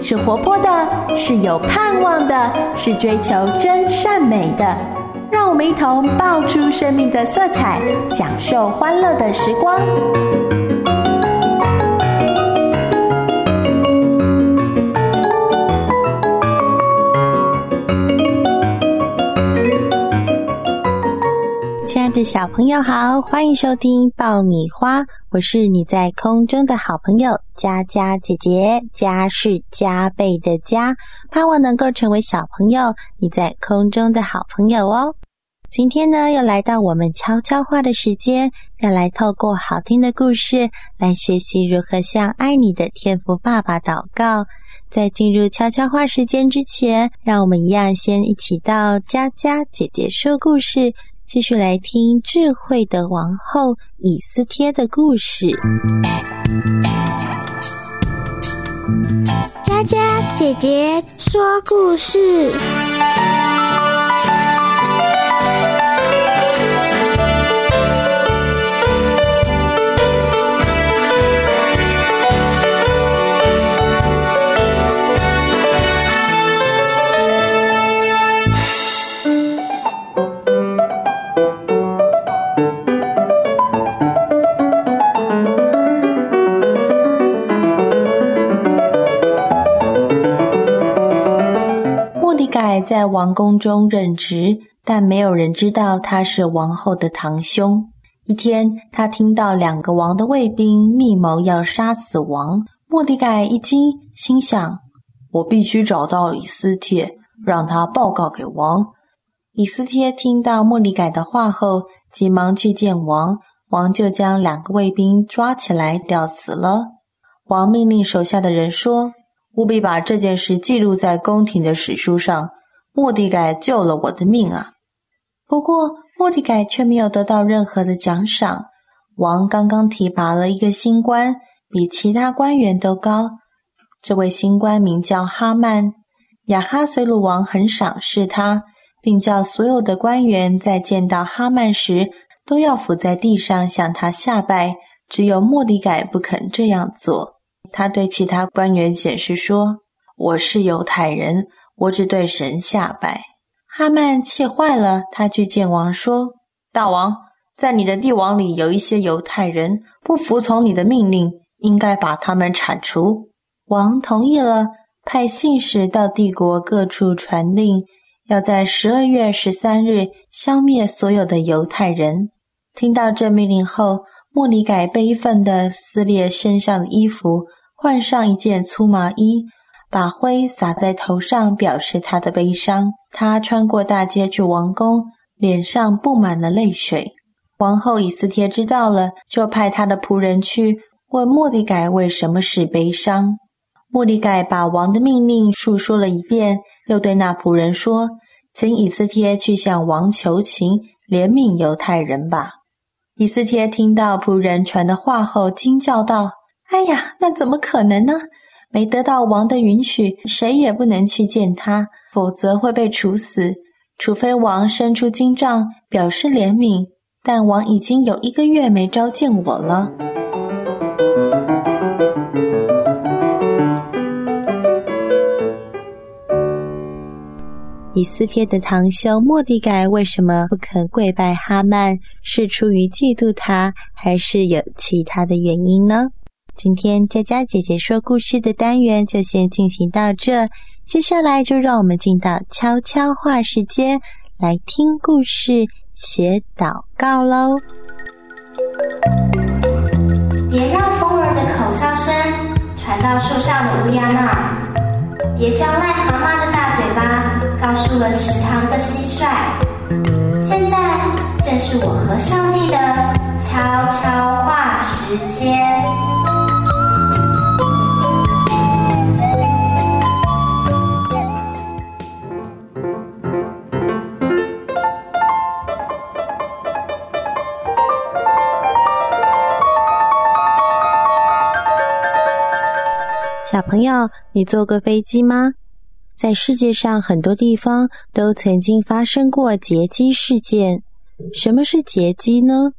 是活泼的，是有盼望的，是追求真善美的。让我们一同爆出生命的色彩，享受欢乐的时光。亲爱的小朋友好，欢迎收听爆米花，我是你在空中的好朋友佳佳姐姐。加是加倍的加，盼望能够成为小朋友你在空中的好朋友哦。今天呢，又来到我们悄悄话的时间，要来透过好听的故事来学习如何向爱你的天父爸爸祷告。在进入悄悄话时间之前，让我们一样先一起到佳佳姐姐说故事，继续来听智慧的王后以斯帖的故事。 佳佳姐姐说故事。 在王宫中任职，但没有人知道他是王后的堂兄。一天，他听到2个王的卫兵密谋要杀死王。末底改一惊，心想：我必须找到以斯帖，让他报告给王。以斯帖听到末底改的话后，急忙去见王，王就将2个卫兵抓起来吊死了。王命令手下的人说：务必把这件事记录在宫廷的史书上，末底改救了我的命啊！不过末底改却没有得到任何的奖赏。王刚刚提拔了一个新官，比其他官员都高。这位新官名叫哈曼。亚哈随鲁王很赏识他，并叫所有的官员在见到哈曼时都要伏在地上向他下拜，只有末底改不肯这样做。他对其他官员解释说：我是犹太人，我只对神下拜。哈曼气坏了，他去见王说：大王，在你的帝王里有一些犹太人不服从你的命令，应该把他们铲除。王同意了，派信使到帝国各处传令，要在12月13日消灭所有的犹太人。听到这命令后，末底改悲愤地撕裂身上的衣服，换上一件粗麻衣，把灰洒在头上，表示他的悲伤。他穿过大街去王宫，脸上布满了泪水。王后以斯帖知道了，就派他的仆人去问末底改为什么事悲伤。末底改把王的命令述说了一遍，又对那仆人说：请以斯帖去向王求情，怜悯犹太人吧。以斯帖听到仆人传的话后，惊叫道：哎呀，那怎么可能呢？没得到王的允许，谁也不能去见他，否则会被处死，除非王伸出金杖表示怜悯。但王已经有1个月没召见我了。以斯帖的堂兄末底改为什么不肯跪拜哈曼？是出于嫉妒他，还是有其他的原因呢？今天佳佳姐姐说故事的单元就先进行到这，接下来就让我们进到悄悄话时间，来听故事学祷告咯。 别让风儿的口哨声传到树上的乌鸦那儿，别叫癞蛤蟆的大嘴巴告诉了池塘的蟋蟀。现在正是我和上帝的悄悄话时间。 小朋友，你坐过飞机吗？在世界上很多地方都曾经发生过劫机事件。什么是劫机呢？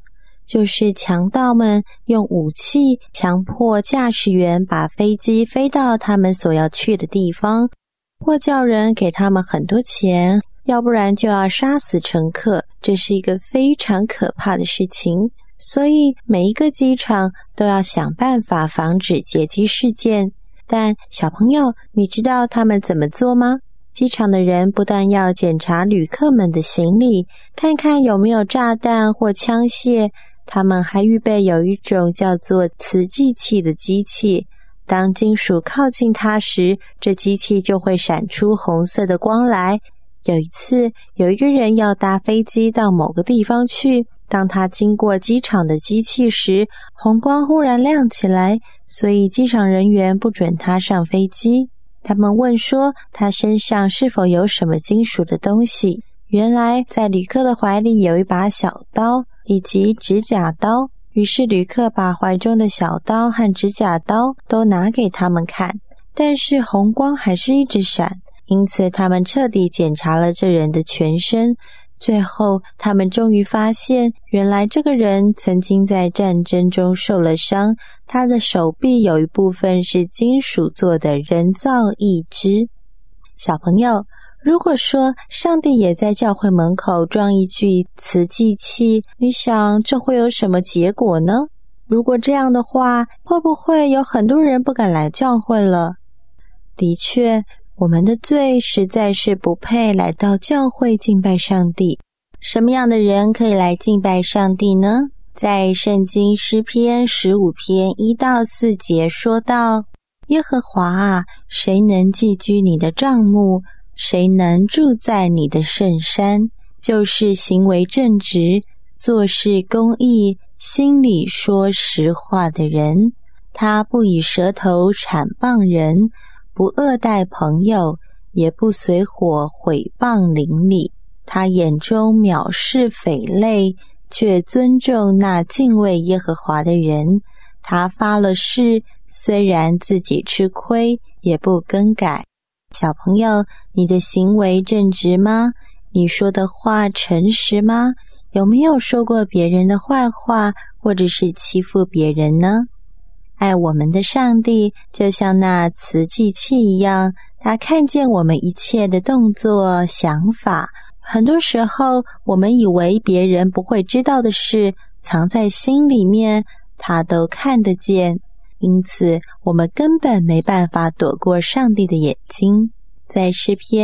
就是强盗们用武器强迫驾驶员把飞机飞到他们所要去的地方，或叫人给他们很多钱，要不然就要杀死乘客。这是一个非常可怕的事情，所以每一个机场都要想办法防止劫机事件。但小朋友，你知道他们怎么做吗？机场的人不但要检查旅客们的行李，看看有没有炸弹或枪械，他们还预备有一种叫做磁计器的机器，当金属靠近它时，这机器就会闪出红色的光来。有一次，有一个人要搭飞机到某个地方去，当他经过机场的机器时，红光忽然亮起来，所以机场人员不准他上飞机。他们问说他身上是否有什么金属的东西，原来在旅客的怀里有一把小刀以及指甲刀，于是旅客把怀中的小刀和指甲刀都拿给他们看，但是红光还是一直闪，因此他们彻底检查了这人的全身。最后他们终于发现，原来这个人曾经在战争中受了伤，他的手臂有一部分是金属做的人造义肢。小朋友，如果说上帝也在教会门口装一具磁计器，你想这会有什么结果呢？如果这样的话，会不会有很多人不敢来教会了？的确，我们的罪实在是不配来到教会敬拜上帝。什么样的人可以来敬拜上帝呢？在圣经诗篇15篇1到4节说道：耶和华啊，谁能寄居你的帐幕？谁能住在你的圣山？就是行为正直，做事公义，心里说实话的人。他不以舌头谄谤人，不恶待朋友，也不随伙毁谤邻里。他眼中藐视匪类，却尊重那敬畏耶和华的人。他发了誓，虽然自己吃亏，也不更改。小朋友，你的行为正直吗？你说的话诚实吗？有没有说过别人的坏话，或者是欺负别人呢？爱我们的上帝就像那磁计器一样，他看见我们一切的动作、想法。很多时候，我们以为别人不会知道的事，藏在心里面，他都看得见。因此，我们根本没办法躲过上帝的眼睛。在诗篇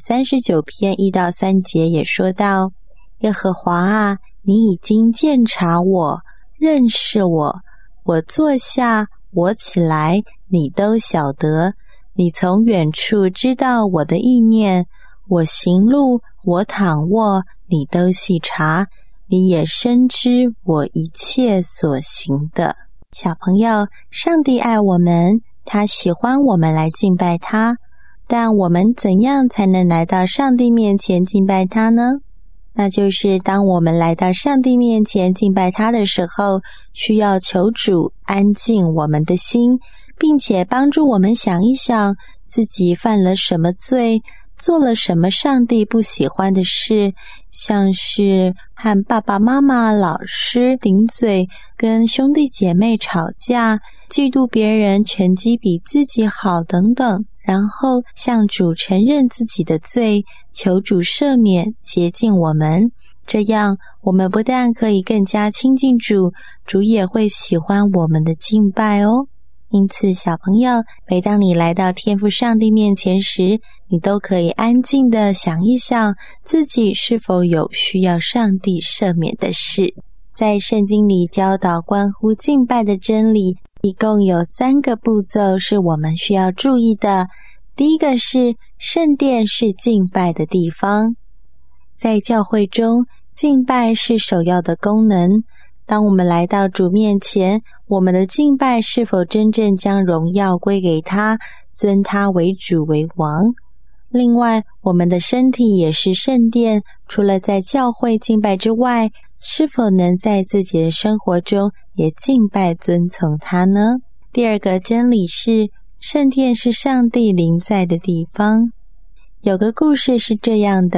139篇1到3节也说到：耶和华啊，你已经鉴察我，认识我。我坐下，我起来，你都晓得。你从远处知道我的意念，我行路，我躺卧，你都细察。你也深知我一切所行的。小朋友，上帝爱我们，他喜欢我们来敬拜他，但我们怎样才能来到上帝面前敬拜他呢？那就是当我们来到上帝面前敬拜他的时候，需要求主安静我们的心，并且帮助我们想一想自己犯了什么罪，做了什么上帝不喜欢的事，像是和爸爸妈妈、老师顶嘴，跟兄弟姐妹吵架，嫉妒别人成绩比自己好等等，然后向主承认自己的罪，求主赦免，洁净我们。这样我们不但可以更加亲近主，主也会喜欢我们的敬拜哦。因此小朋友，每当你来到天父上帝面前时，你都可以安静地想一想自己是否有需要上帝赦免的事。在圣经里教导关乎敬拜的真理，一共有3个步骤是我们需要注意的。第一个是圣殿是敬拜的地方。在教会中，敬拜是首要的功能。当我们来到主面前，我们的敬拜是否真正将荣耀归给他，尊他为主为王？另外，我们的身体也是圣殿，除了在教会敬拜之外，是否能在自己的生活中也敬拜尊从他呢？第二个真理是，圣殿是上帝临在的地方。有个故事是这样的，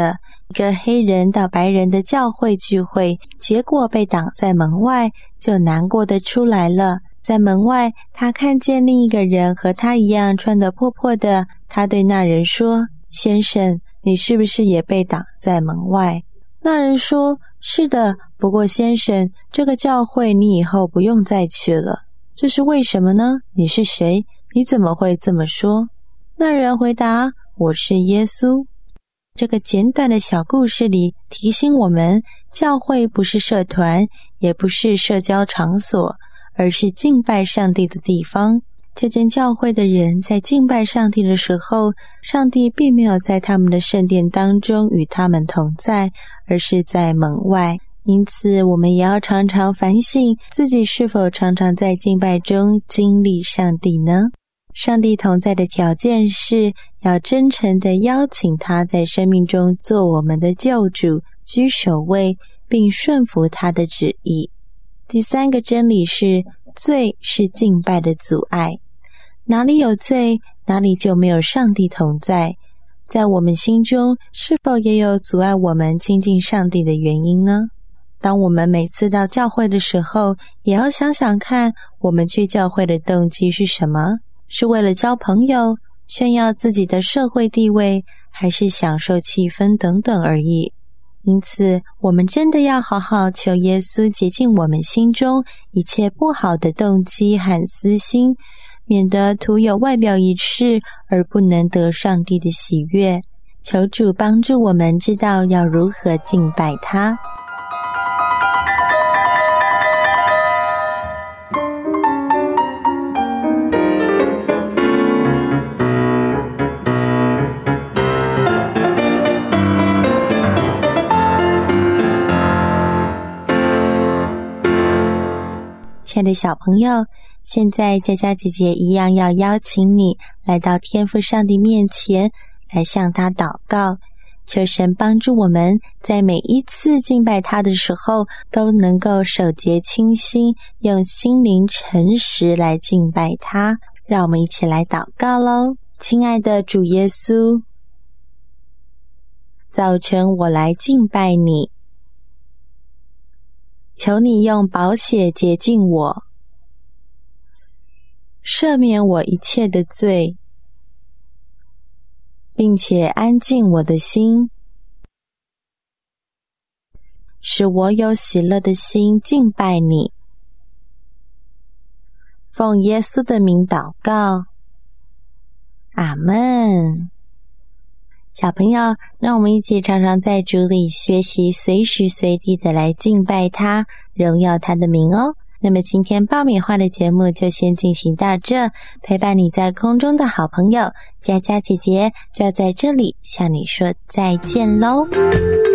一个黑人到白人的教会聚会，结果被挡在门外，就难过的出来了。在门外，他看见另一个人和他一样穿得破破的，他对那人说：“先生，你是不是也被挡在门外？”那人说：“是的，不过先生，这个教会你以后不用再去了。”“这是为什么呢？你是谁？你怎么会这么说？”那人回答：“我是耶稣。”这个简短的小故事里提醒我们，教会不是社团，也不是社交场所，而是敬拜上帝的地方。这间教会的人在敬拜上帝的时候，上帝并没有在他们的圣殿当中与他们同在，而是在门外。因此，我们也要常常反省自己是否常常在敬拜中经历上帝呢？上帝同在的条件是要真诚地邀请他在生命中做我们的救主，居首位，并顺服他的旨意。第三个真理是，罪是敬拜的阻碍。哪里有罪，哪里就没有上帝同在。在我们心中，是否也有阻碍我们亲近上帝的原因呢？当我们每次到教会的时候，也要想想看，我们去教会的动机是什么？是为了交朋友、炫耀自己的社会地位，还是享受气氛等等而已。因此，我们真的要好好求耶稣洁净我们心中一切不好的动机和私心，免得徒有外表仪式而不能得上帝的喜悦。求主帮助我们知道要如何敬拜他。亲爱的小朋友，现在佳佳姐姐一样要邀请你来到天父上帝面前，来向他祷告，求神帮助我们在每一次敬拜他的时候都能够手洁清心，用心灵诚实来敬拜他。让我们一起来祷告咯。亲爱的主耶稣，早晨我来敬拜你，求你用宝血洁净我，赦免我一切的罪，并且安静我的心，使我有喜乐的心敬拜你。奉耶稣的名祷告，阿们。小朋友，让我们一起常常在主里学习，随时随地的来敬拜他，荣耀他的名哦。那么今天爆米花的节目就先进行到这，陪伴你在空中的好朋友佳佳姐姐就要在这里向你说再见咯。